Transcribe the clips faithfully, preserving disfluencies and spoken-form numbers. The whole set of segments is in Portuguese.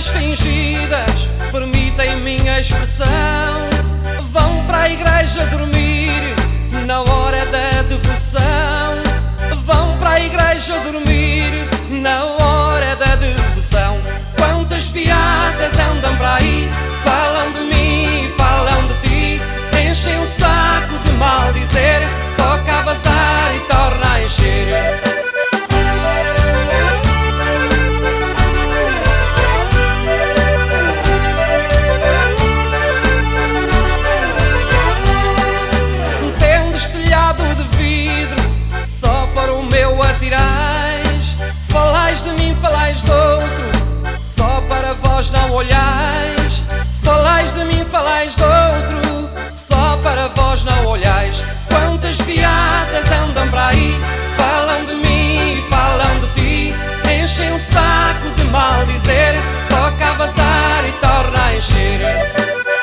piadas fingidas permitem minha expressão. Vão para a igreja dormir na hora da devoção. Vão para a igreja dormir na hora da devoção. Quantas piadas andam para aí, falam de mim, falam de ti, enchem o saco de mal dizer, toca a bazar e torna a encher. Falais de mim, falais de outro, só para vós não olhais. Falais de mim, falais de outro, só para vós não olhais. Quantas piadas andam para aí, falam de mim, falam de ti, enchem o saco de mal dizer, toca a bazar e torna a encher.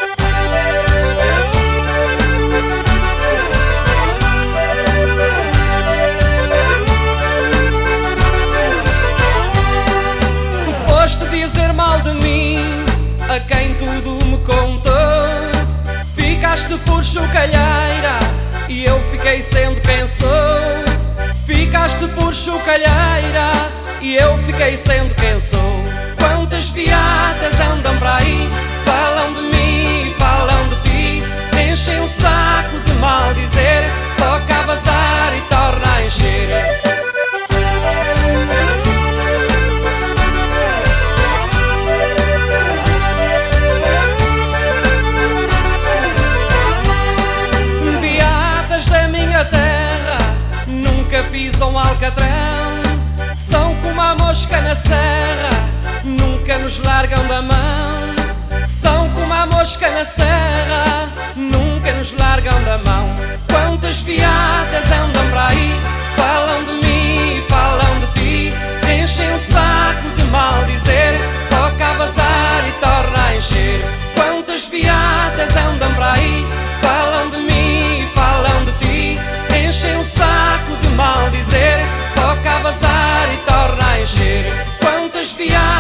Dizer mal de mim a quem tudo me contou. Ficaste por chocalheira e eu fiquei sendo quem sou. Ficaste por chocalheira e eu fiquei sendo quem sou. Quantas piadas andam para aí, falam de mim, falam de ti, enchem o saco de mal dizer, toca a bazar e torna a encher. Pisam alcatrão, são como a mosca na serra, nunca nos largam da mão. São como a mosca na serra, nunca nos largam da mão. Quantas piadas andam para aí, falam de mim, falam de ti, enchem o saco de mal dizer, toca a bazar e torna a encher. Quantas piadas andam para aí, falam de mim, falam de ti, enchem o saco de mal dizer, toca a bazar e torna a encher. Quantas piadas